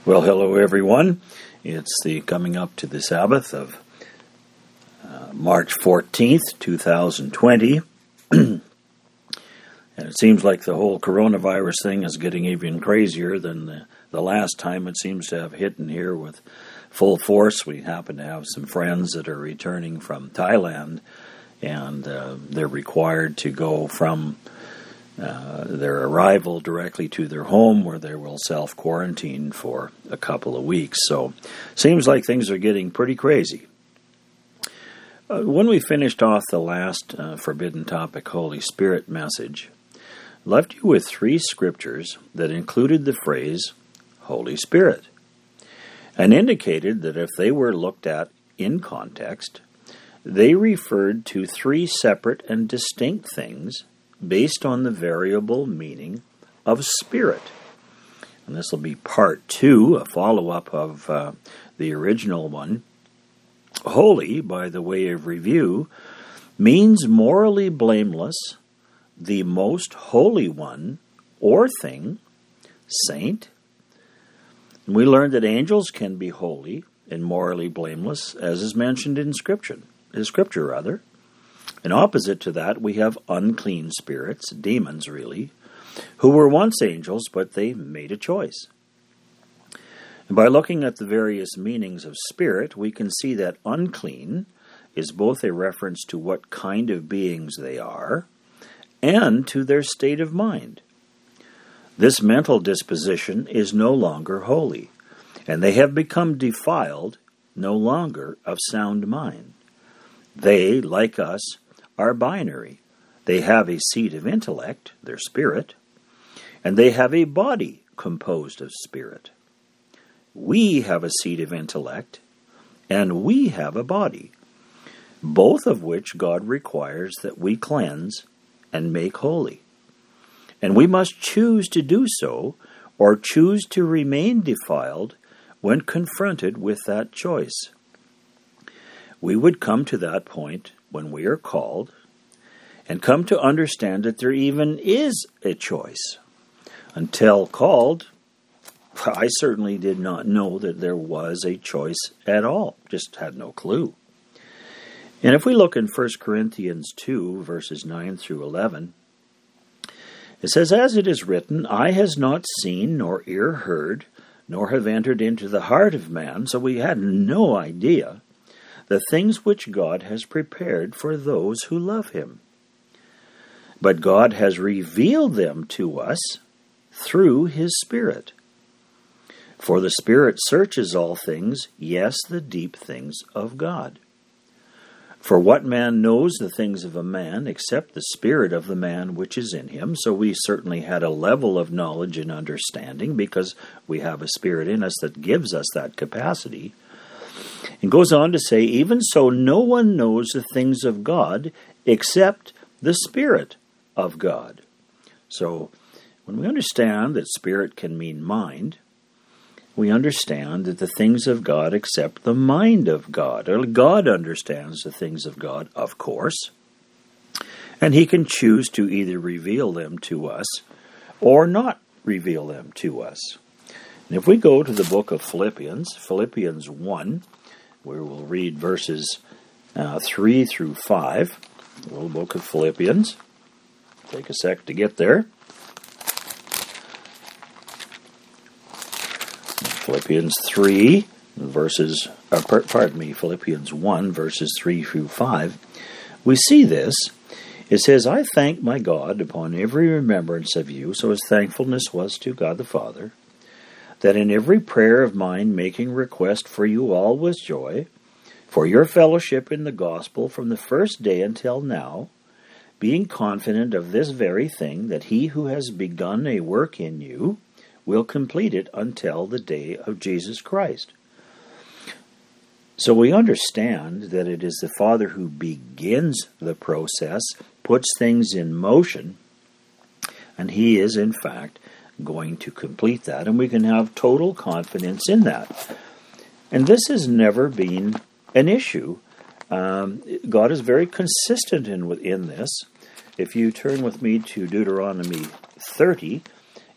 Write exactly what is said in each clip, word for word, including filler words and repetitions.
Well, hello everyone. It's the coming up to the Sabbath of uh, March fourteenth, two thousand twenty. And it seems like the whole coronavirus thing is getting even crazier than the, the last time. It seems to have hit in here with full force. We happen to have some friends that are returning from Thailand, and uh, they're required to go from Uh, their arrival directly to their home, where they will self-quarantine for a couple of weeks. So, seems like things are getting pretty crazy. Uh, when we finished off the last uh, Forbidden Topic Holy Spirit message, left you with three scriptures that included the phrase Holy Spirit, and indicated that if they were looked at in context, they referred to three separate and distinct things based on the variable meaning of spirit. And this will be part two, a follow-up of uh, the original one. Holy, by the way of review, means morally blameless, the most holy one or thing, saint. And we learned that angels can be holy and morally blameless, as is mentioned in Scripture, in Scripture rather. And opposite to that, we have unclean spirits, demons really, who were once angels, but they made a choice. And by looking at the various meanings of spirit, we can see that unclean is both a reference to what kind of beings they are and to their state of mind. This mental disposition is no longer holy, and they have become defiled, no longer of sound mind. They, like us, are binary. They have a seat of intellect, their spirit, and they have a body composed of spirit. We have a seat of intellect, and we have a body, both of which God requires that we cleanse and make holy. And we must choose to do so, or choose to remain defiled when confronted with that choice. We would come to that point when we are called, and come to understand that there even is a choice. Until called, I certainly did not know that there was a choice at all. Just had no clue. And if we look in First Corinthians two, verses nine through eleven, it says, "As it is written, eye has not seen, nor ear heard, nor have entered into the heart of man," so we had no idea, "the things which God has prepared for those who love him. But God has revealed them to us through his Spirit. For the Spirit searches all things, yes, the deep things of God. For what man knows the things of a man except the spirit of the man which is in him?" So we certainly had a level of knowledge and understanding because we have a spirit in us that gives us that capacity. And goes on to say, "Even so, no one knows the things of God except the Spirit of God." So, when we understand that spirit can mean mind, we understand that the things of God accept the mind of God. Or God understands the things of God, of course, and he can choose to either reveal them to us or not reveal them to us. And if we go to the book of Philippians, Philippians one, where we'll read verses uh, three through five, the little book of Philippians. Take a sec to get there. Philippians three, verses, uh, pardon me, Philippians one, verses three through five. We see this. It says, "I thank my God upon every remembrance of you," so his thankfulness was to God the Father, "that in every prayer of mine making request for you all with joy, for your fellowship in the gospel from the first day until now, being confident of this very thing, that he who has begun a work in you will complete it until the day of Jesus Christ." So we understand that it is the Father who begins the process, puts things in motion, and he is, in fact, going to complete that, and we can have total confidence in that. And this has never been an issue. Um, God is very consistent in, in this. If you turn with me to Deuteronomy thirty,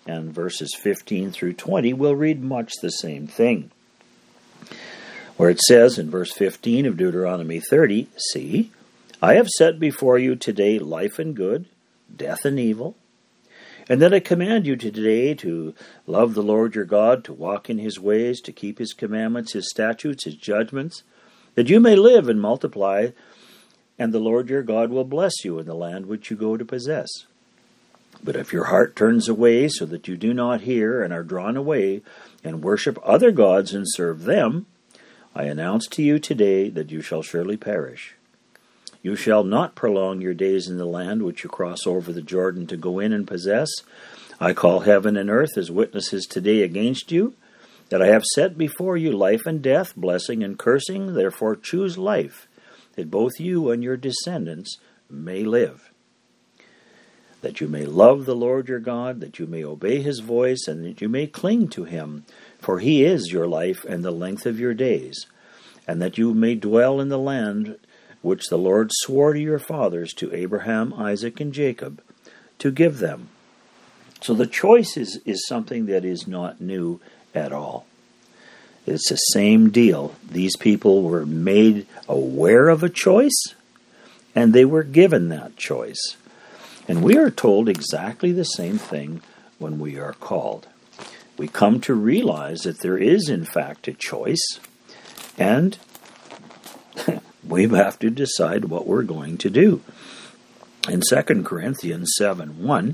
and verses fifteen through twenty will read much the same thing, where it says in verse fifteen of Deuteronomy thirty, "See, I have set before you today life and good, death and evil, and that I command you today to love the Lord your God, to walk in his ways, to keep his commandments, his statutes, his judgments, that you may live and multiply, and the Lord your God will bless you in the land which you go to possess. But if your heart turns away so that you do not hear and are drawn away and worship other gods and serve them, I announce to you today that you shall surely perish. You shall not prolong your days in the land which you cross over the Jordan to go in and possess. I call heaven and earth as witnesses today against you, that I have set before you life and death, blessing and cursing. Therefore choose life, that both you and your descendants may live, that you may love the Lord your God, that you may obey his voice, and that you may cling to him, for he is your life and the length of your days, and that you may dwell in the land which the Lord swore to your fathers, to Abraham, Isaac, and Jacob, to give them." So the choice is, is something that is not new at all. It's the same deal. These people were made aware of a choice, and they were given that choice. And we are told exactly the same thing when we are called. We come to realize that there is, in fact, a choice, and we have to decide what we're going to do. In Second Corinthians seven one,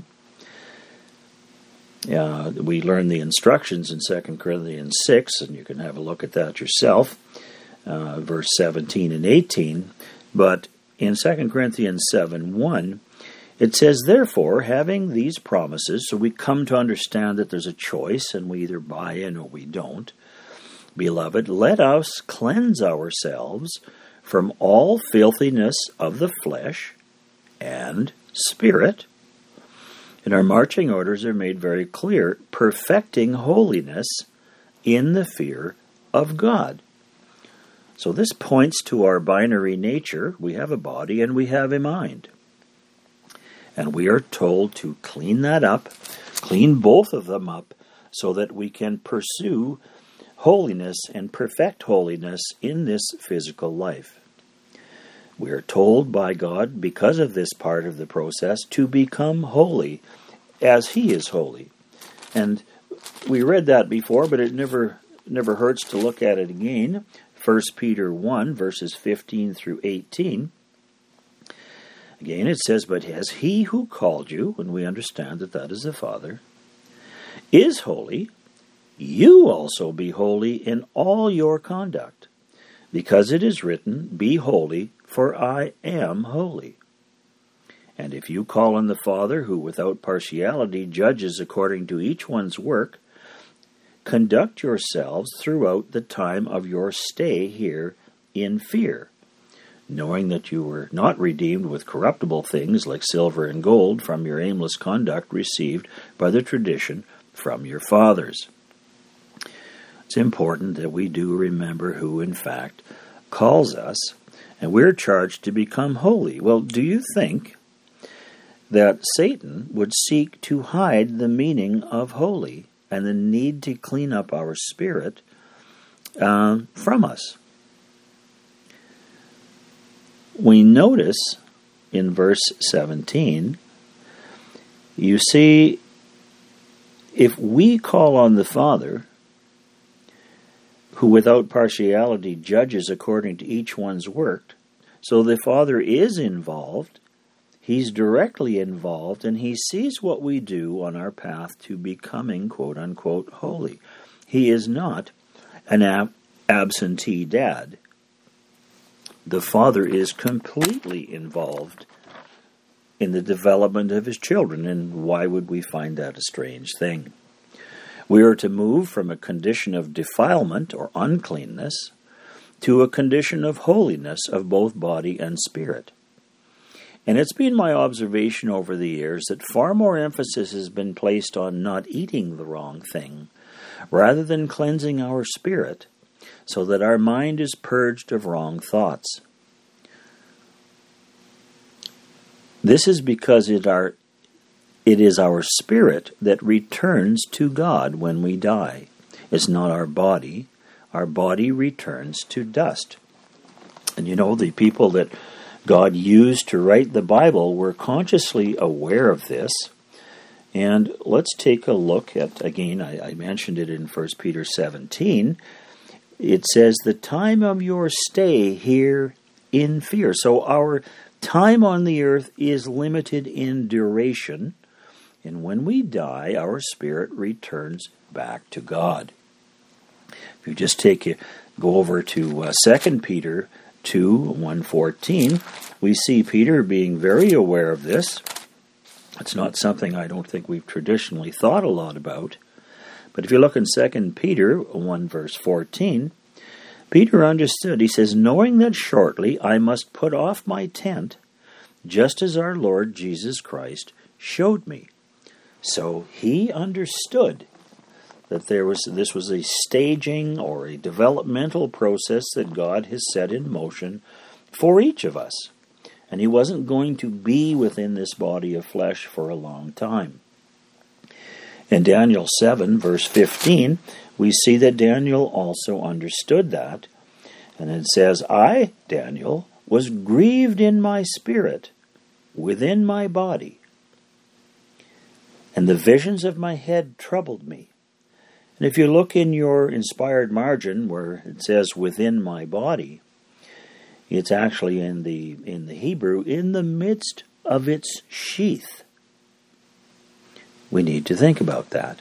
uh, we learn the instructions in Second Corinthians six, and you can have a look at that yourself, uh, verse seventeen and eighteen. But in Second Corinthians seven one, it says, "Therefore, having these promises," so we come to understand that there's a choice, and we either buy in or we don't. "Beloved, let us cleanse ourselves from all filthiness of the flesh and spirit." And our marching orders are made very clear, perfecting holiness in the fear of God. So this points to our binary nature. We have a body and we have a mind. And we are told to clean that up, clean both of them up, so that we can pursue holiness and perfect holiness in this physical life. We are told by God, because of this part of the process, to become holy as he is holy. And we read that before, but it never never hurts to look at it again. First Peter one, verses fifteen through eighteen. Again, it says, "But as he who called you," and we understand that that is the Father, "is holy, you also be holy in all your conduct. Because it is written, 'Be holy, for I am holy.' And if you call on the Father, who without partiality judges according to each one's work, conduct yourselves throughout the time of your stay here in fear, knowing that you were not redeemed with corruptible things like silver and gold from your aimless conduct received by the tradition from your fathers." It's important that we do remember who, in fact, calls us, and we're charged to become holy. Well, do you think that Satan would seek to hide the meaning of holy and the need to clean up our spirit uh, from us? We notice in verse seventeen, you see, if we call on the Father, who without partiality judges according to each one's work, so the Father is involved, he's directly involved, and he sees what we do on our path to becoming, quote-unquote, holy. He is not an ab- absentee dad. The Father is completely involved in the development of his children, and why would we find that a strange thing? We are to move from a condition of defilement or uncleanness to a condition of holiness of both body and spirit. And it's been my observation over the years that far more emphasis has been placed on not eating the wrong thing, rather than cleansing our spirit, so that our mind is purged of wrong thoughts. This is because it, are, it is our spirit that returns to God when we die. It's not our body. Our body returns to dust. And you know, the people that God used to write the Bible were consciously aware of this. And let's take a look at, again, I, I mentioned it in First Peter seventeen. It says, the time of your stay here in fear. So our time on the earth is limited in duration. And when we die, our spirit returns back to God. If you just take it, go over to uh, Second Peter two, one fourteen, we see Peter being very aware of this. It's not something I don't think we've traditionally thought a lot about. But if you look in Second Peter one, verse fourteen, Peter understood. He says, knowing that shortly I must put off my tent, just as our Lord Jesus Christ showed me. So he understood that there was this was a staging or a developmental process that God has set in motion for each of us. And he wasn't going to be within this body of flesh for a long time. In Daniel seven, verse fifteen, we see that Daniel also understood that. And it says, I, Daniel, was grieved in my spirit, within my body, and the visions of my head troubled me. And if you look in your inspired margin where it says within my body, it's actually in the in the Hebrew, in the midst of its sheath. We need to think about that.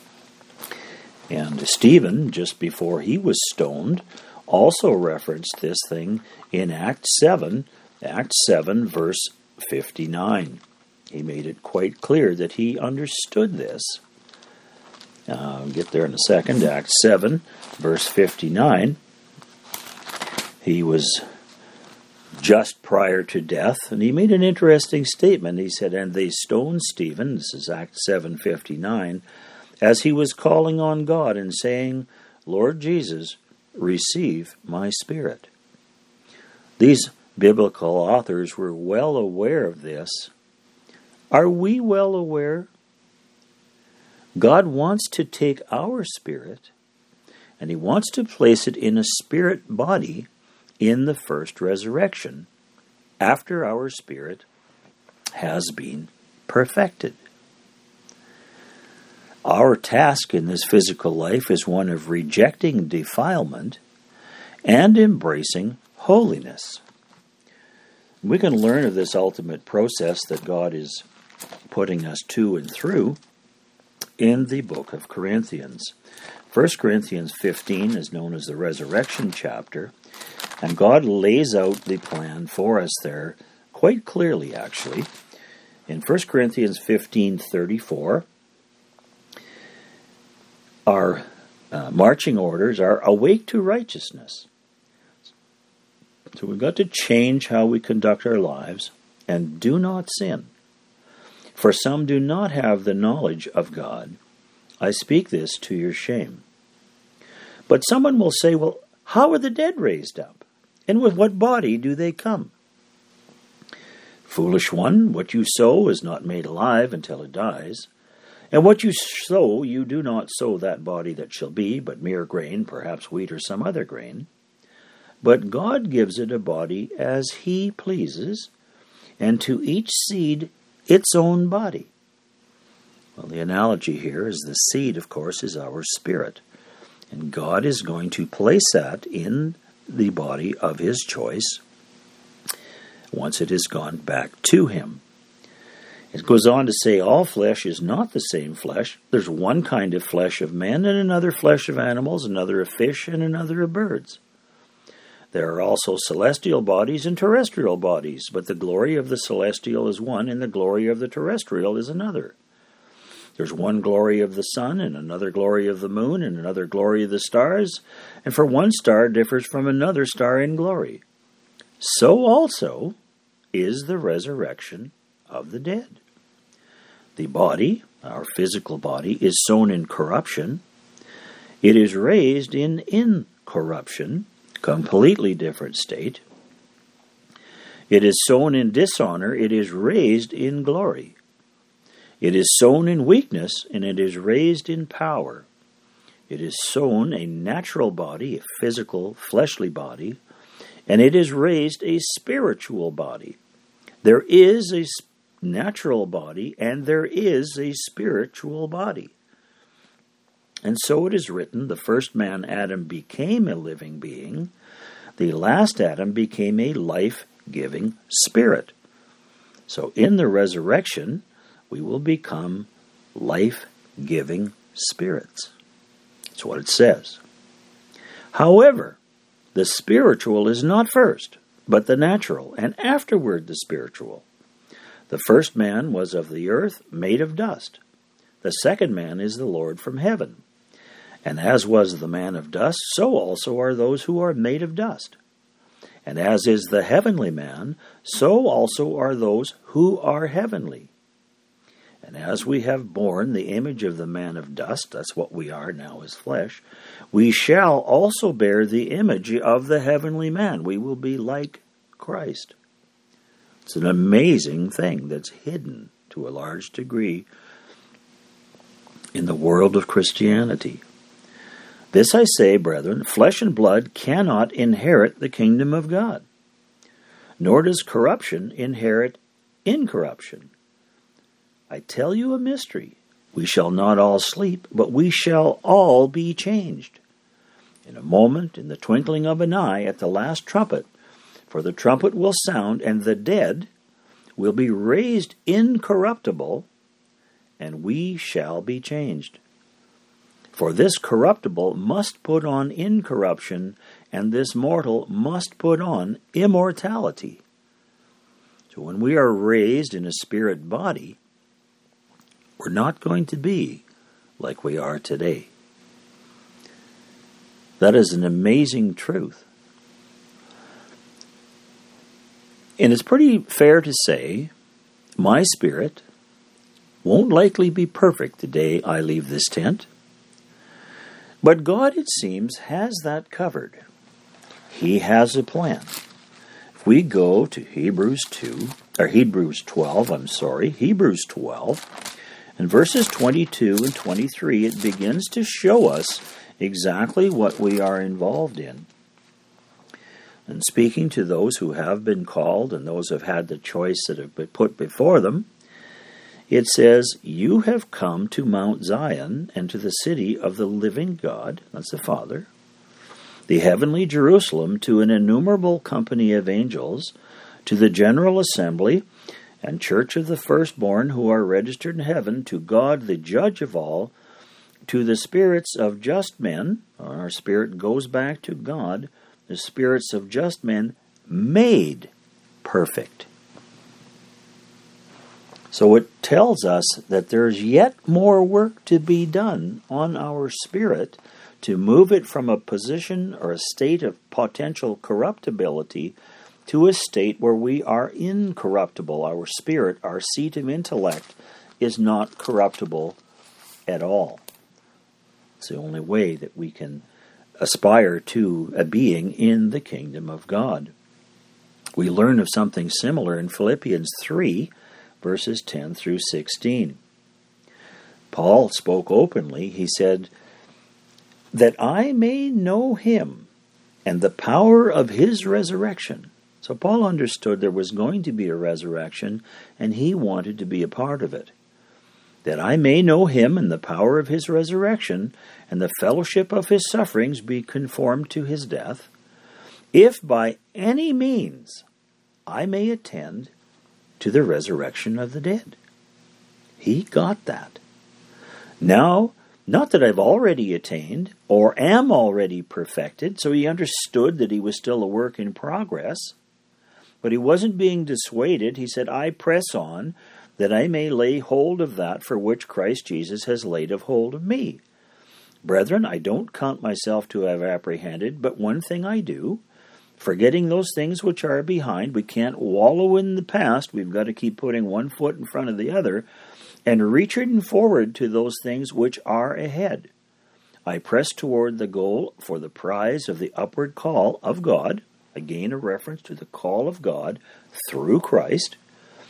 And Stephen, just before he was stoned, also referenced this thing in Acts seven, Acts seven, verse fifty-nine. He made it quite clear that he understood this. Uh, I'll get there in a second. Acts seven, verse fifty-nine. He was just prior to death, and he made an interesting statement. He said, and they stoned Stephen, this is Acts seven fifty-nine, as he was calling on God and saying, Lord Jesus, receive my spirit. These biblical authors were well aware of this. Are we well aware? God wants to take our spirit, and he wants to place it in a spirit body in the first resurrection, after our spirit has been perfected. Our task in this physical life is one of rejecting defilement and embracing holiness. We can learn of this ultimate process that God is putting us to and through in the book of Corinthians. First Corinthians fifteen is known as the resurrection chapter, and God lays out the plan for us there quite clearly, actually. In First Corinthians fifteen thirty-four, our uh, marching orders are awake to righteousness. So we've got to change how we conduct our lives and do not sin. For some do not have the knowledge of God. I speak this to your shame. But someone will say, well, how are the dead raised up? And with what body do they come? Foolish one, what you sow is not made alive until it dies. And what you sow, you do not sow that body that shall be, but mere grain, perhaps wheat or some other grain. But God gives it a body as he pleases, and to each seed its own body. Well, the analogy here is the seed, of course, is our spirit. And God is going to place that in the body of his choice once it has gone back to him. It goes on to say all flesh is not the same flesh. There's one kind of flesh of men and another flesh of animals, another of fish and another of birds. There are also celestial bodies and terrestrial bodies, but the glory of the celestial is one and the glory of the terrestrial is another. There's one glory of the sun, and another glory of the moon, and another glory of the stars, and for one star differs from another star in glory. So also is the resurrection of the dead. The body, our physical body, is sown in corruption. It is raised in incorruption, completely different state. It is sown in dishonor. It is raised in glory. It is sown in weakness, and it is raised in power. It is sown a natural body, a physical, fleshly body, and it is raised a spiritual body. There is a natural body, and there is a spiritual body. And so it is written, the first man, Adam, became a living being. The last Adam became a life-giving spirit. So in the resurrection, we will become life-giving spirits. That's what it says. However, the spiritual is not first, but the natural, and afterward the spiritual. The first man was of the earth, made of dust. The second man is the Lord from heaven. And as was the man of dust, so also are those who are made of dust. And as is the heavenly man, so also are those who are heavenly. And as we have borne the image of the man of dust, that's what we are now as flesh, we shall also bear the image of the heavenly man. We will be like Christ. It's an amazing thing that's hidden to a large degree in the world of Christianity. This I say, brethren, flesh and blood cannot inherit the kingdom of God, nor does corruption inherit incorruption. I tell you a mystery. We shall not all sleep, but we shall all be changed. In a moment, in the twinkling of an eye, at the last trumpet, for the trumpet will sound, and the dead will be raised incorruptible, and we shall be changed. For this corruptible must put on incorruption, and this mortal must put on immortality. So when we are raised in a spirit body, we're not going to be like we are today. That is an amazing truth. And it's pretty fair to say, my spirit won't likely be perfect the day I leave this tent. But God, it seems, has that covered. He has a plan. If we go to Hebrews two, or Hebrews twelve, I'm sorry, Hebrews twelve, in verses twenty-two and twenty-three, it begins to show us exactly what we are involved in. And speaking to those who have been called and those who have had the choice that have been put before them, it says, you have come to Mount Zion and to the city of the living God, that's the Father, the heavenly Jerusalem, to an innumerable company of angels, to the general assembly and church of the firstborn who are registered in heaven, to God the judge of all, to the spirits of just men, our spirit goes back to God, the spirits of just men made perfect. So it tells us that there's yet more work to be done on our spirit to move it from a position or a state of potential corruptibility to a state where we are incorruptible. Our spirit, our seat of intellect, is not corruptible at all. It's the only way that we can aspire to a being in the kingdom of God. We learn of something similar in Philippians three, verses ten through sixteen. Paul spoke openly. He said, that I may know him and the power of his resurrection. So Paul understood there was going to be a resurrection, and he wanted to be a part of it. That I may know him and the power of his resurrection, and the fellowship of his sufferings, be conformed to his death, if by any means I may attend to the resurrection of the dead. He got that. Now, not that I've already attained or am already perfected, so he understood that he was still a work in progress, but he wasn't being dissuaded. He said, I press on, that I may lay hold of that for which Christ Jesus has laid of hold of me. Brethren, I don't count myself to have apprehended, but one thing I do, forgetting those things which are behind. We can't wallow in the past. We've got to keep putting one foot in front of the other, and reaching forward to those things which are ahead. I press toward the goal for the prize of the upward call of God, again a reference to the call of God through Christ,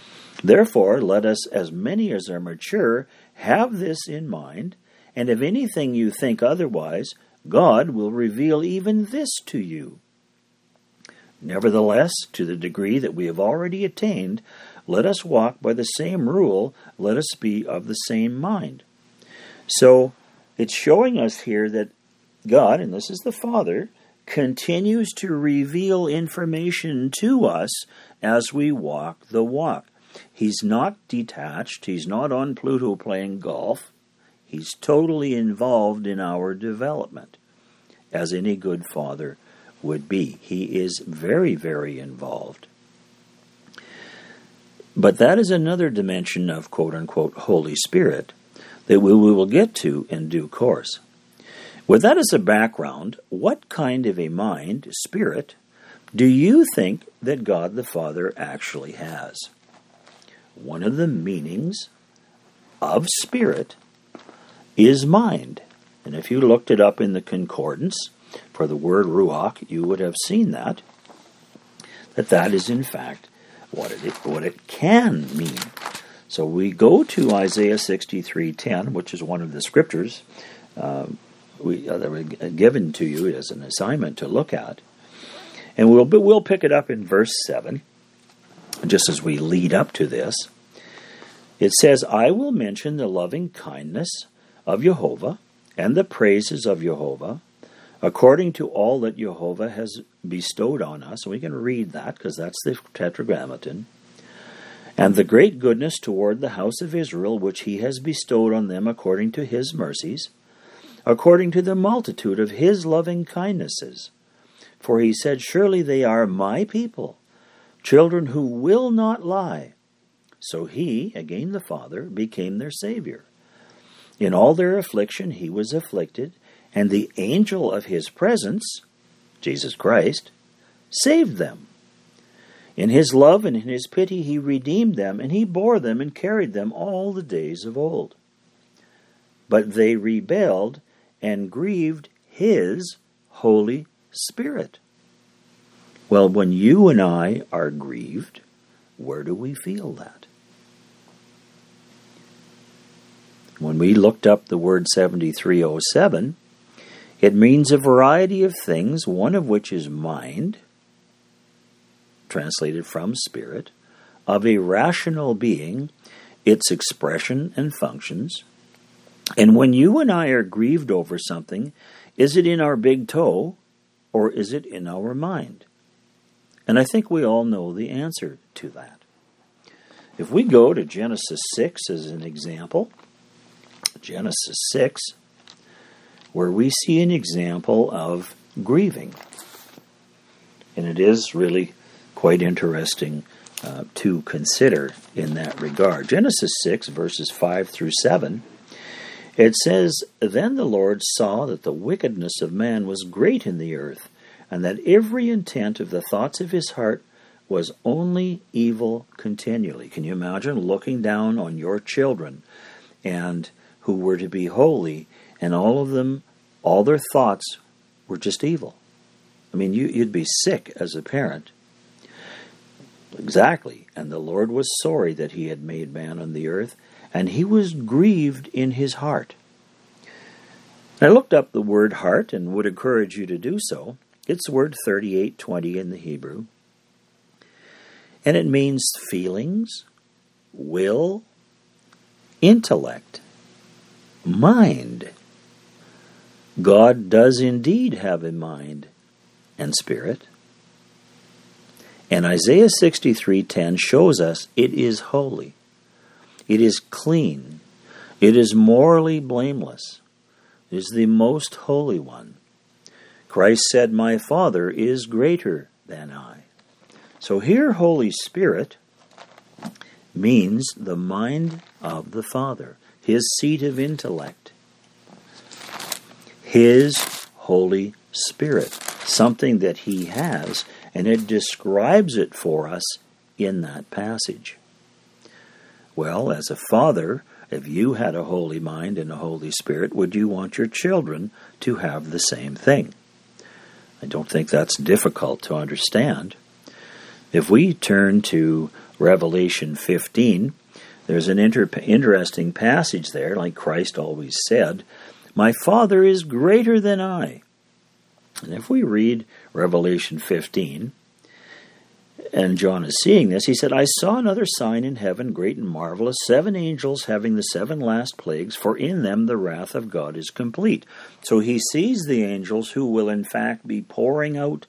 Therefore, let us, as many as are mature, have this in mind, and if anything you think otherwise, God will reveal even this to you. Nevertheless, to the degree that we have already attained, let us walk by the same rule, let us be of the same mind. So, it's showing us here that God, and this is the Father, continues to reveal information to us as we walk the walk. He's not detached. He's not on Pluto playing golf. He's totally involved in our development, as any good father would be. He is very, very involved. But that is another dimension of quote-unquote Holy Spirit that we will get to in due course. With that as a background, what kind of a mind, spirit, do you think that God the Father actually has? One of the meanings of spirit is mind. And if you looked it up in the concordance for the word ruach, you would have seen that, that that is in fact what it, what it can mean. So we go to Isaiah sixty-three ten, which is one of the scriptures uh, we, uh, that were given to you as an assignment to look at. And we'll, we'll pick it up in verse seven. Just as we lead up to this, it says, I will mention the loving kindness of Jehovah and the praises of Jehovah, according to all that Jehovah has bestowed on us. And we can read that because that's the Tetragrammaton. And the great goodness toward the house of Israel, which he has bestowed on them according to his mercies, according to the multitude of his loving kindnesses. For he said, surely they are my people, children who will not lie. So he, again the Father, became their Savior. In all their affliction he was afflicted, and the angel of his presence, Jesus Christ, saved them. In his love and in his pity he redeemed them, and he bore them and carried them all the days of old. But they rebelled and grieved his Holy Spirit. Well, when you and I are grieved, where do we feel that? When we looked up the word seventy-three oh seven, it means a variety of things, one of which is mind, translated from spirit, of a rational being, its expression and functions. And when you and I are grieved over something, is it in our big toe or is it in our mind? And I think we all know the answer to that. If we go to Genesis six as an example, Genesis six, where we see an example of grieving. And it is really quite interesting uh, to consider in that regard. Genesis six, verses five through seven, it says, Then the Lord saw that the wickedness of man was great in the earth, and that every intent of the thoughts of his heart was only evil continually. Can you imagine looking down on your children and who were to be holy, and all of them, all their thoughts were just evil? I mean, you, you'd be sick as a parent. Exactly. And the Lord was sorry that he had made man on the earth, and he was grieved in his heart. I looked up the word heart and would encourage you to do so. It's the word thirty-eight twenty in the Hebrew. And it means feelings, will, intellect, mind. God does indeed have a mind and spirit. And Isaiah sixty-three ten shows us it is holy. It is clean. It is morally blameless. It is the most holy one. Christ said, My Father is greater than I. So here, Holy Spirit means the mind of the Father, his seat of intellect, his Holy Spirit, something that he has, and it describes it for us in that passage. Well, as a father, if you had a holy mind and a Holy Spirit, would you want your children to have the same thing? I don't think that's difficult to understand. If we turn to Revelation fifteen, there's an inter- interesting passage there, like Christ always said, "My Father is greater than I." And if we read Revelation fifteen, and John is seeing this, he said, "I saw another sign in heaven, great and marvelous, seven angels having the seven last plagues, for in them the wrath of God is complete." So he sees the angels who will in fact be pouring out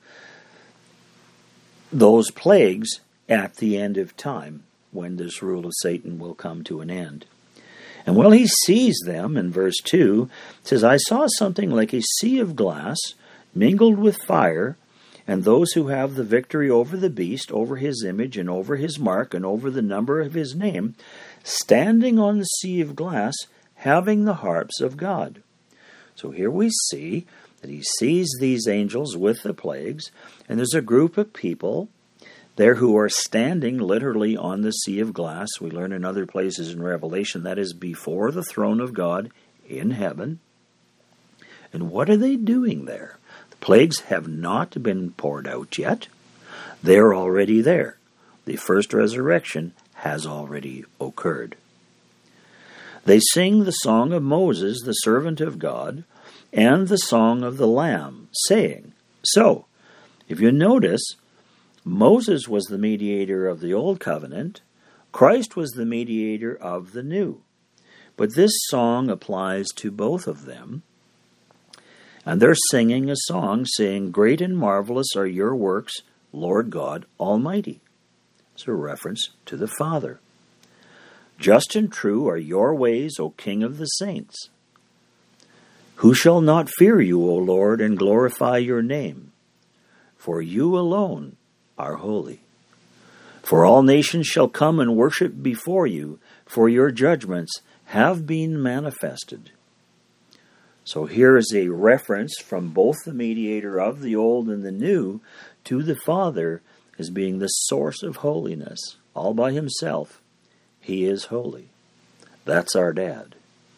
those plagues at the end of time, when this rule of Satan will come to an end. And while he sees them, in verse two, it says, "I saw something like a sea of glass mingled with fire, and those who have the victory over the beast, over his image, and over his mark, and over the number of his name, standing on the sea of glass, having the harps of God." So here we see that he sees these angels with the plagues, and there's a group of people there who are standing literally on the sea of glass. We learn in other places in Revelation that is before the throne of God in heaven. And what are they doing there? The plagues have not been poured out yet. They're already there. The first resurrection has already occurred. They sing the song of Moses, the servant of God, and the song of the Lamb, saying. So, if you notice, Moses was the mediator of the Old Covenant. Christ was the mediator of the New. But this song applies to both of them. And they're singing a song saying, "Great and marvelous are your works, Lord God Almighty." It's a reference to the Father. "Just and true are your ways, O King of the saints. Who shall not fear you, O Lord, and glorify your name? For you alone are holy. For all nations shall come and worship before you, for your judgments have been manifested." So here is a reference from both the mediator of the Old and the New to the Father as being the source of holiness. All by himself, he is holy. That's our dad.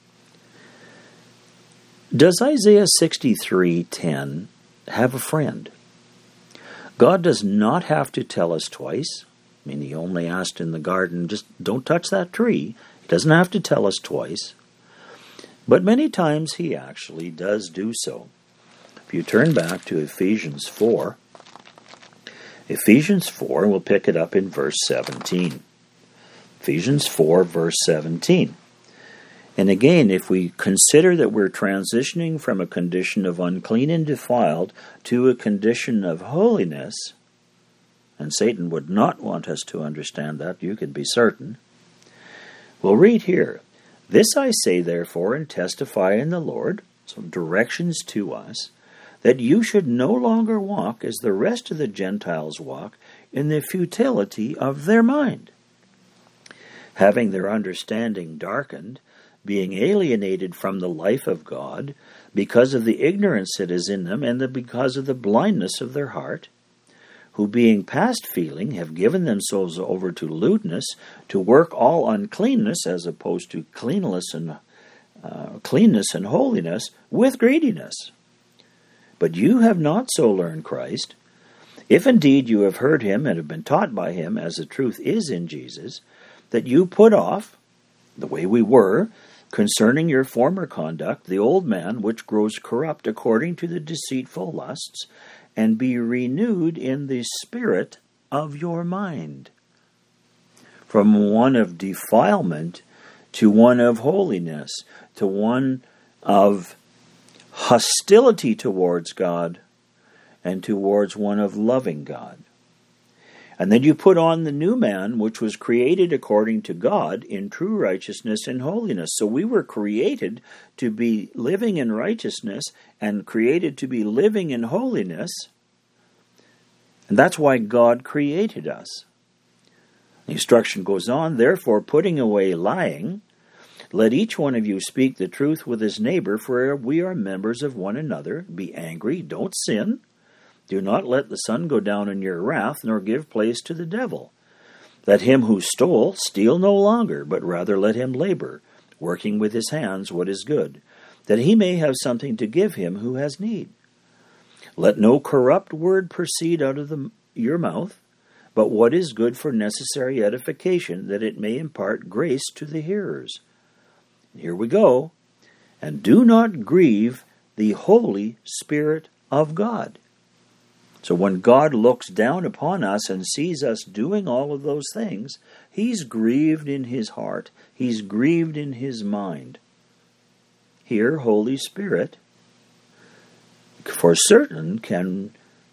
Does Isaiah sixty-three ten have a friend? God does not have to tell us twice. I mean, he only asked in the garden, just don't touch that tree. He doesn't have to tell us twice. But many times he actually does do so. If you turn back to Ephesians four, Ephesians four, we'll pick it up in verse seventeen. Ephesians four, verse seventeen. And again, if we consider that we're transitioning from a condition of unclean and defiled to a condition of holiness, and Satan would not want us to understand that, you can be certain. We'll read here, "This I say therefore and testify in the Lord," some directions to us, "that you should no longer walk as the rest of the Gentiles walk in the futility of their mind, having their understanding darkened, being alienated from the life of God because of the ignorance that is in them and the, because of the blindness of their heart, who being past feeling have given themselves over to lewdness, to work all uncleanness as opposed to cleanliness and uh, cleanness and holiness with greediness. But you have not so learned Christ. If indeed you have heard him and have been taught by him, as the truth is in Jesus, that you put off, the way we were, concerning your former conduct, the old man which grows corrupt according to the deceitful lusts, and be renewed in the spirit of your mind. From one of defilement to one of holiness, to one of hostility towards God, and towards one of loving God. And then you put on the new man, which was created according to God in true righteousness and holiness. So we were created to be living in righteousness and created to be living in holiness. And that's why God created us. The instruction goes on, "Therefore, putting away lying, let each one of you speak the truth with his neighbor, for we are members of one another. Be angry, don't sin. Do not let the sun go down in your wrath, nor give place to the devil. Let him who stole steal no longer, but rather let him labor, working with his hands what is good, that he may have something to give him who has need. Let no corrupt word proceed out of the, your mouth, but what is good for necessary edification, that it may impart grace to the hearers. Here we go. And do not grieve the Holy Spirit of God. So when God looks down upon us and sees us doing all of those things, he's grieved in his heart. He's grieved in his mind. Here, Holy Spirit, for certain, can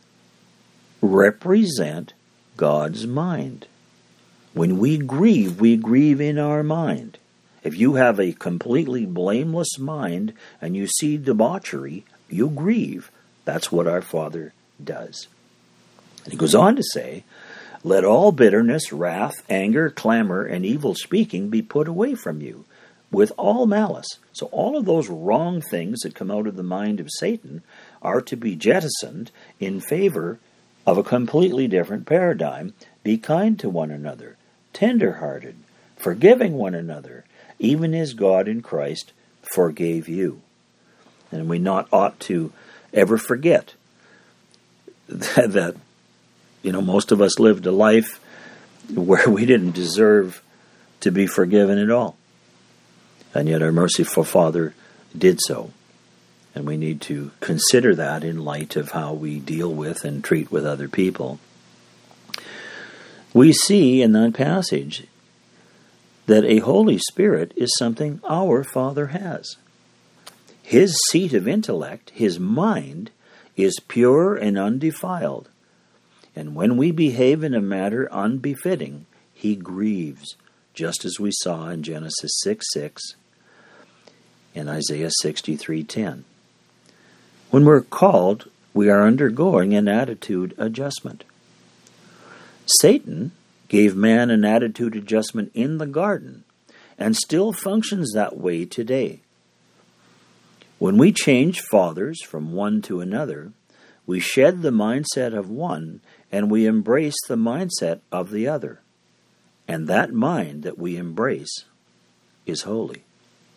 represent God's mind. When we grieve, we grieve in our mind. If you have a completely blameless mind and you see debauchery, you grieve. That's what our Father does. And he goes on to say, let all bitterness, wrath, anger, clamor, and evil speaking be put away from you, with all malice. So all of those wrong things that come out of the mind of Satan are to be jettisoned in favor of a completely different paradigm. Be kind to one another, tender-hearted, forgiving one another, even as God in Christ forgave you. And we not ought to ever forget that, that, you know, most of us lived a life where we didn't deserve to be forgiven at all. And yet our merciful Father did so. And we need to consider that in light of how we deal with and treat with other people. We see in that passage that a Holy Spirit is something our Father has. His seat of intellect, his mind, is pure and undefiled. And when we behave in a manner unbefitting, he grieves, just as we saw in Genesis six six and Isaiah sixty-three ten. When we're called, we are undergoing an attitude adjustment. Satan gave man an attitude adjustment in the garden and still functions that way today. When we change fathers from one to another, we shed the mindset of one and we embrace the mindset of the other. And that mind that we embrace is holy.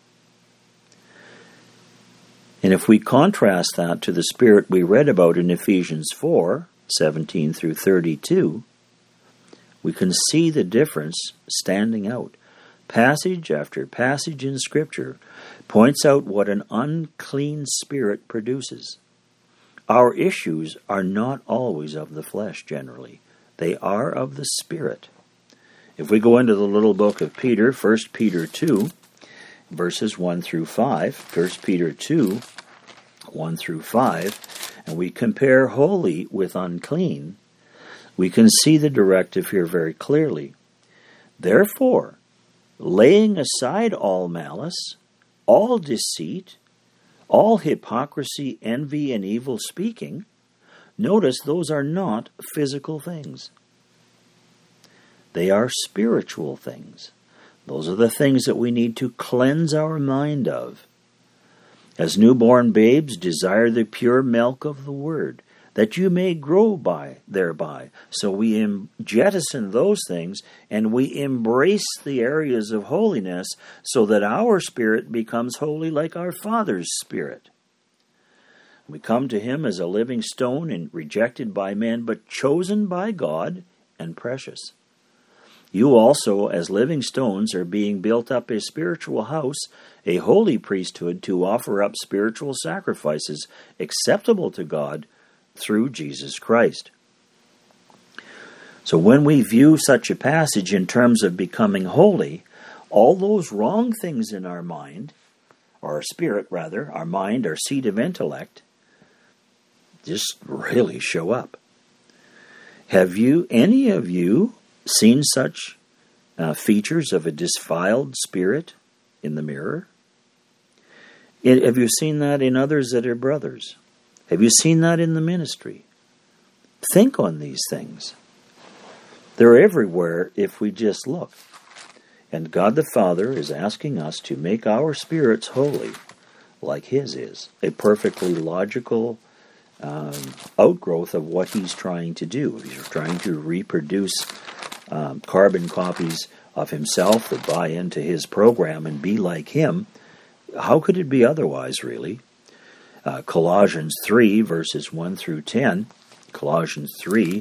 And if we contrast that to the spirit we read about in Ephesians four, seventeen through thirty-two, we can see the difference standing out. Passage after passage in Scripture points out what an unclean spirit produces. Our issues are not always of the flesh, generally. They are of the Spirit. If we go into the little book of Peter, First Peter two, verses one through five, First Peter two, one through five, and we compare holy with unclean, we can see the directive here very clearly. Therefore, laying aside all malice, all deceit, all hypocrisy, envy, and evil speaking, notice those are not physical things. They are spiritual things. Those are the things that we need to cleanse our mind of. As newborn babes, desire the pure milk of the Word, that you may grow by thereby. So we em- jettison those things, and we embrace the areas of holiness, so that our spirit becomes holy like our Father's Spirit. We come to Him as a living stone and rejected by men, but chosen by God and precious. You also, as living stones, are being built up a spiritual house, a holy priesthood, to offer up spiritual sacrifices acceptable to God through Jesus Christ. So when we view such a passage in terms of becoming holy, all those wrong things in our mind, or our spirit rather, our mind, our seat of intellect, just really show up. Have you, any of you, seen such uh, features of a defiled spirit in the mirror? It, have you seen that in others that are brothers? Have you seen that in the ministry? Think on these things. They're everywhere if we just look. And God the Father is asking us to make our spirits holy like His is. A perfectly logical um, outgrowth of what He's trying to do. He's trying to reproduce um, carbon copies of Himself that buy into His program and be like Him. How could it be otherwise, really? Uh, Colossians three, verses one through ten. Colossians three,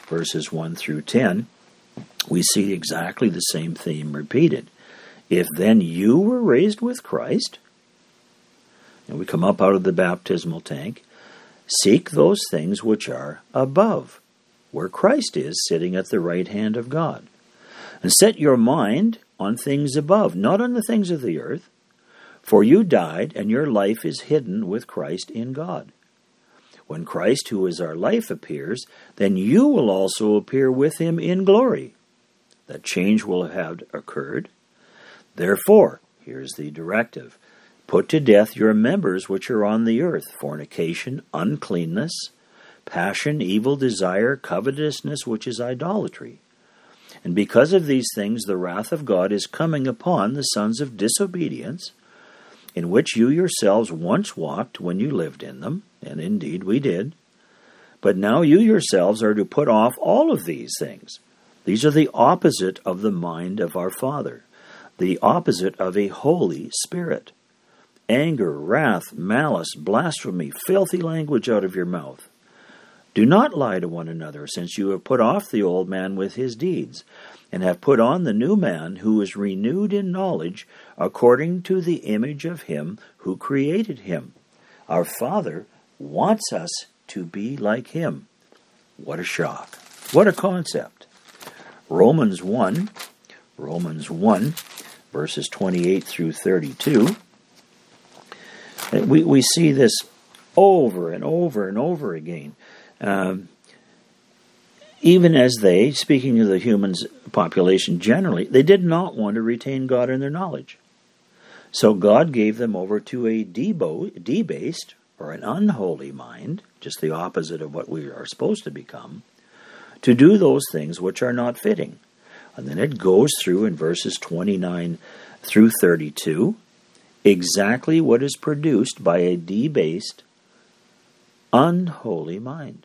verses one through ten, we see exactly the same theme repeated. If then you were raised with Christ, and we come up out of the baptismal tank, seek those things which are above, where Christ is sitting at the right hand of God. And set your mind on things above, not on the things of the earth, for you died, and your life is hidden with Christ in God. When Christ, who is our life, appears, then you will also appear with him in glory. That change will have occurred. Therefore, here's the directive, put to death your members which are on the earth, fornication, uncleanness, passion, evil desire, covetousness, which is idolatry. And because of these things the wrath of God is coming upon the sons of disobedience, in which you yourselves once walked when you lived in them, and indeed we did. But now you yourselves are to put off all of these things. These are the opposite of the mind of our Father, the opposite of a Holy Spirit. Anger, wrath, malice, blasphemy, filthy language out of your mouth. Do not lie to one another, since you have put off the old man with his deeds, and have put on the new man, who is renewed in knowledge, according to the image of him who created him. Our Father wants us to be like him. What a shock. What a concept. Romans one, Romans one, verses twenty-eight through thirty-two. We, we see this over and over and over again. Um, even as they, speaking of the human population generally, they did not want to retain God in their knowledge. So God gave them over to a debo, debased, or an unholy mind, just the opposite of what we are supposed to become, to do those things which are not fitting. And then it goes through in verses twenty-nine through thirty-two, exactly what is produced by a debased, unholy mind.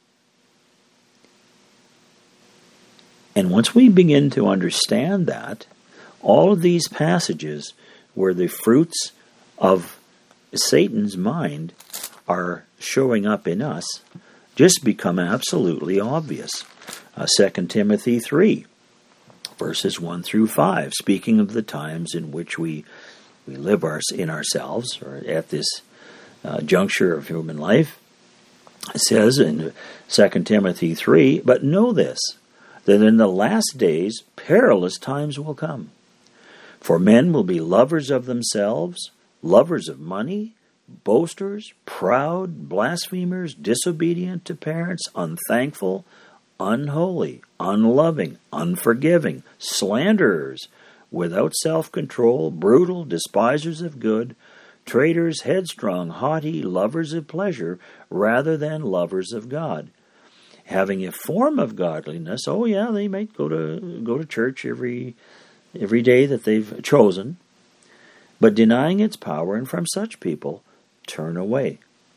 And once we begin to understand that, all of these passages where the fruits of Satan's mind are showing up in us just become absolutely obvious. Uh, Second Timothy three, verses one through five, speaking of the times in which we, we live our, in ourselves, or at this uh, juncture of human life, it says in Second Timothy three, but know this, that in the last days perilous times will come. For men will be lovers of themselves, lovers of money, boasters, proud, blasphemers, disobedient to parents, unthankful, unholy, unloving, unforgiving, slanderers, without self-control, brutal, despisers of good, traitors, headstrong, haughty, lovers of pleasure rather than lovers of God, having a form of godliness. Oh yeah, they might go to go to church every every day that they've chosen, but denying its power, and from such people turn away.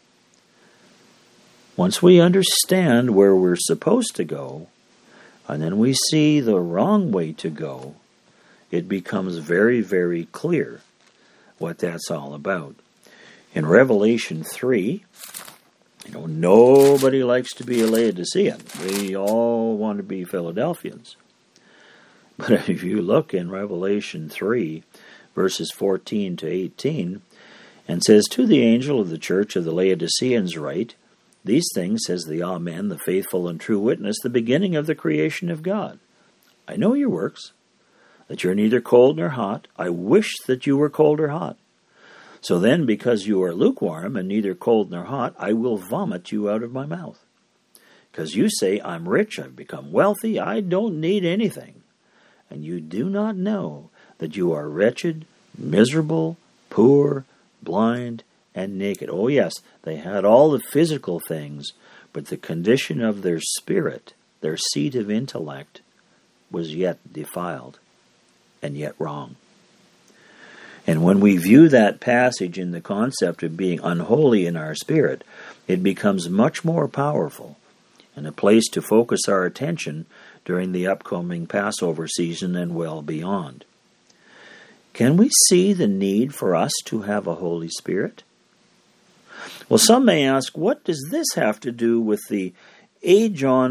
Once we understand where we're supposed to go, and then we see the wrong way to go, it becomes very, very clear what that's all about. In Revelation three, you know, nobody likes to be a Laodicean. We all want to be Philadelphians. But if you look in Revelation three, verses fourteen to eighteen, and says, to the angel of the church of the Laodiceans write, these things says the Amen, the faithful and true witness, the beginning of the creation of God. I know your works, that you're neither cold nor hot. I wish that you were cold or hot. So then, because you are lukewarm and neither cold nor hot, I will vomit you out of my mouth. Because you say, I'm rich, I've become wealthy, I don't need anything. And you do not know that you are wretched, miserable, poor, blind, and naked. Oh yes, they had all the physical things, but the condition of their spirit, their seat of intellect, was yet defiled and yet wrong. And when we view that passage in the concept of being unholy in our spirit, it becomes much more powerful and a place to focus our attention during the upcoming Passover season and well beyond. Can we see the need for us to have a Holy Spirit? Well, some may ask, what does this have to do with the age-on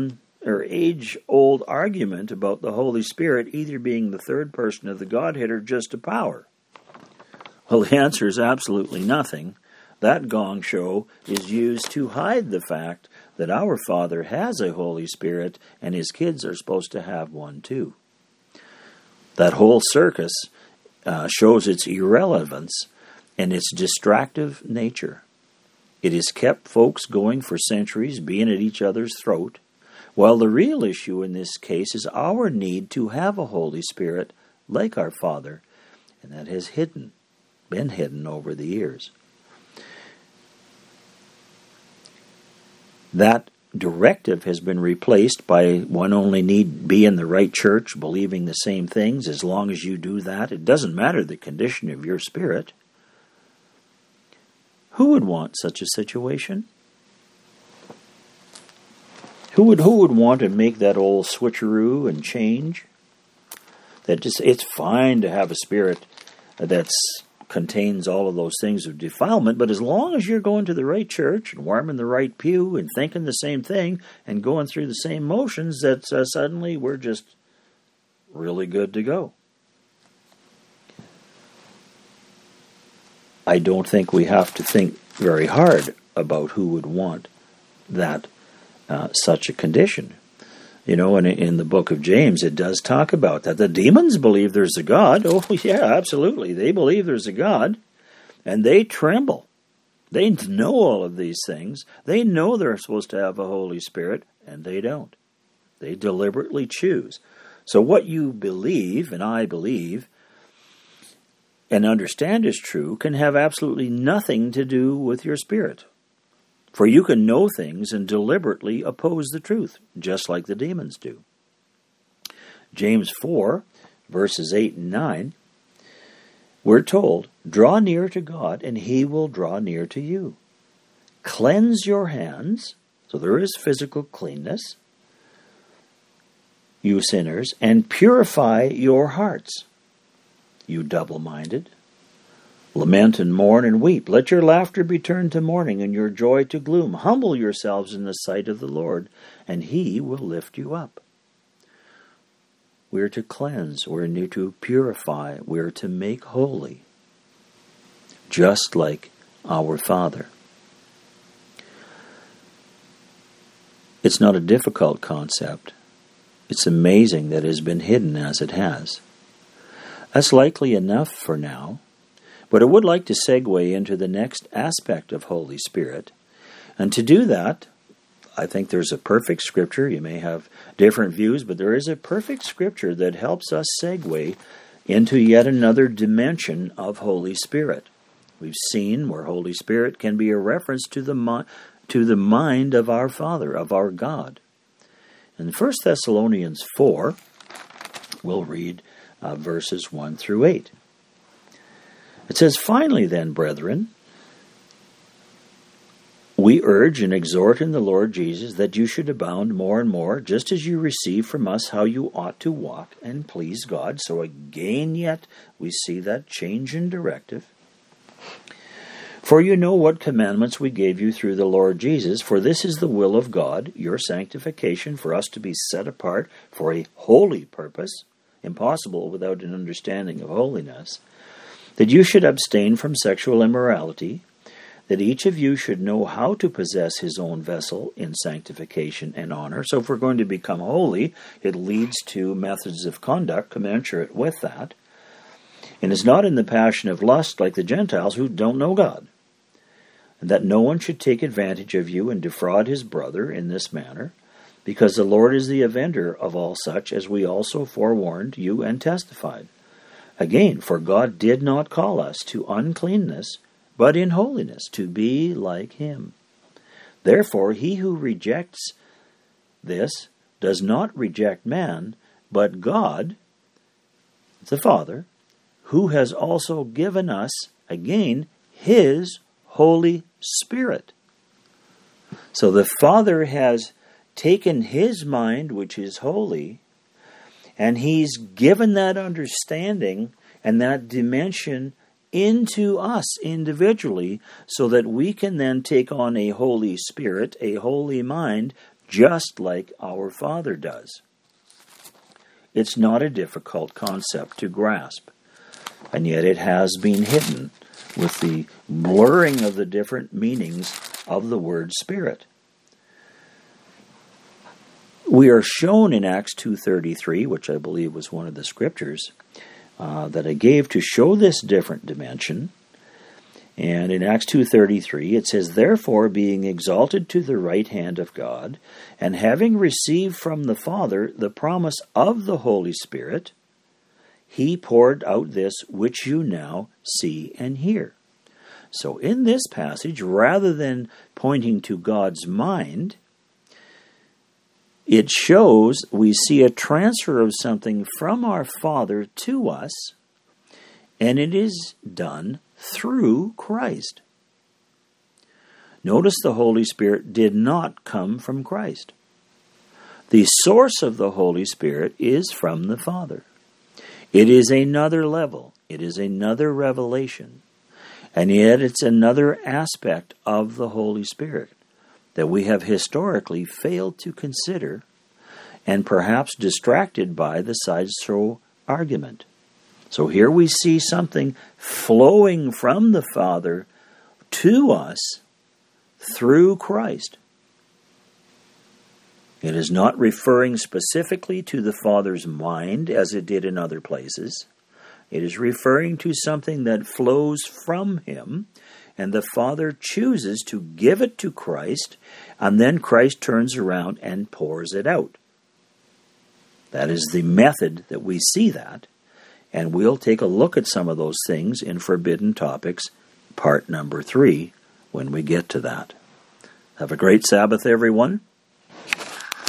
or age-old argument about the Holy Spirit either being the third person of the Godhead or just a power? Well, the answer is absolutely nothing. That gong show is used to hide the fact that our Father has a Holy Spirit and his kids are supposed to have one too. That whole circus uh, shows its irrelevance and its distractive nature. It has kept folks going for centuries, being at each other's throat, while the real issue in this case is our need to have a Holy Spirit like our Father, and that has hidden, been hidden over the years. That directive has been replaced by one only need be in the right church, believing the same things. As long as you do that, it doesn't matter the condition of your spirit. Who would want such a situation? Who would who would want to make that old switcheroo and change? That just it's fine to have a spirit that's contains all of those things of defilement, but as long as you're going to the right church and warming the right pew and thinking the same thing and going through the same motions, that uh, suddenly we're just really good to go. I don't think we have to think very hard about who would want that uh, such a condition. You know, in, in the book of James, it does talk about that. The demons believe there's a God. Oh, yeah, absolutely. They believe there's a God, and they tremble. They know all of these things. They know they're supposed to have a Holy Spirit, and they don't. They deliberately choose. So what you believe, and I believe, and understand is true, can have absolutely nothing to do with your spirit. For you can know things and deliberately oppose the truth, just like the demons do. James four, verses eight and nine, we're told, draw near to God, and he will draw near to you. Cleanse your hands, so there is physical cleanness, you sinners, and purify your hearts, you double-minded. Lament and mourn and weep. Let your laughter be turned to mourning and your joy to gloom. Humble yourselves in the sight of the Lord, and he will lift you up. We're to cleanse. We're to purify. We're to make holy, just like our Father. It's not a difficult concept. It's amazing that it has been hidden as it has. That's likely enough for now. But I would like to segue into the next aspect of Holy Spirit. And to do that, I think there's a perfect scripture. You may have different views, but there is a perfect scripture that helps us segue into yet another dimension of Holy Spirit. We've seen where Holy Spirit can be a reference to the, mi- to the mind of our Father, of our God. In First Thessalonians four, we'll read uh, verses one through eight. It says, finally then, brethren, we urge and exhort in the Lord Jesus that you should abound more and more, just as you receive from us how you ought to walk and please God. So again yet we see that change in directive. For you know what commandments we gave you through the Lord Jesus, for this is the will of God, your sanctification, for us to be set apart for a holy purpose, impossible without an understanding of holiness, that you should abstain from sexual immorality, that each of you should know how to possess his own vessel in sanctification and honor. So if we're going to become holy, it leads to methods of conduct commensurate with that. And is not in the passion of lust like the Gentiles who don't know God. And that no one should take advantage of you and defraud his brother in this manner, because the Lord is the avenger of all such, as we also forewarned you and testified. Again, for God did not call us to uncleanness, but in holiness, to be like him. Therefore, he who rejects this does not reject man, but God, the Father, who has also given us, again, his Holy Spirit. So the Father has taken his mind, which is holy, and he's given that understanding and that dimension into us individually so that we can then take on a Holy Spirit, a holy mind, just like our Father does. It's not a difficult concept to grasp, and yet it has been hidden with the blurring of the different meanings of the word Spirit. We are shown in Acts two thirty-three, which I believe was one of the scriptures uh, that I gave to show this different dimension. And in Acts two thirty-three, it says, "Therefore, being exalted to the right hand of God, and having received from the Father the promise of the Holy Spirit, he poured out this which you now see and hear." So in this passage, rather than pointing to God's mind, it shows we see a transfer of something from our Father to us, and it is done through Christ. Notice the Holy Spirit did not come from Christ. The source of the Holy Spirit is from the Father. It is another level. It is another revelation. And yet it's another aspect of the Holy Spirit that we have historically failed to consider and perhaps distracted by the sideshow argument. So here we see something flowing from the Father to us through Christ. It is not referring specifically to the Father's mind as it did in other places. It is referring to something that flows from Him, and the Father chooses to give it to Christ, and then Christ turns around and pours it out. That is the method that we see that, and we'll take a look at some of those things in Forbidden Topics, part number three, when we get to that. Have a great Sabbath, everyone.